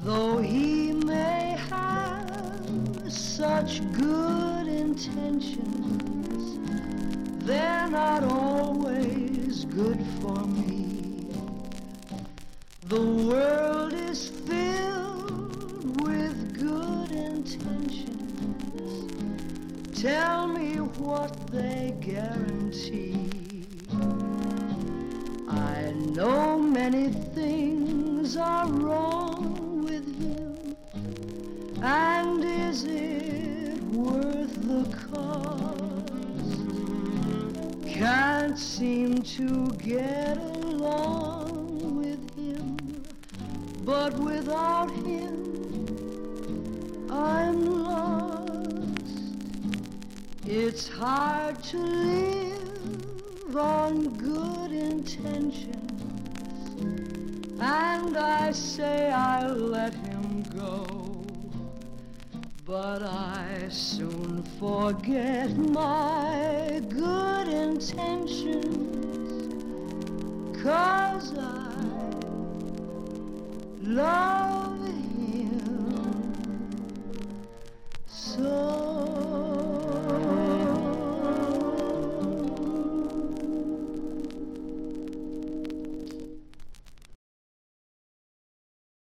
Though he may have such good intentions, they're not always good for me. The world is filled with good intentions. Tell me what they guarantee. I know many things are wrong with him, and is it worth the cost? Can't seem to get along with him, but without him I'm lost. It's hard to live on good intentions, and I say I'll let him go, but I soon forget my good intentions, 'cause I love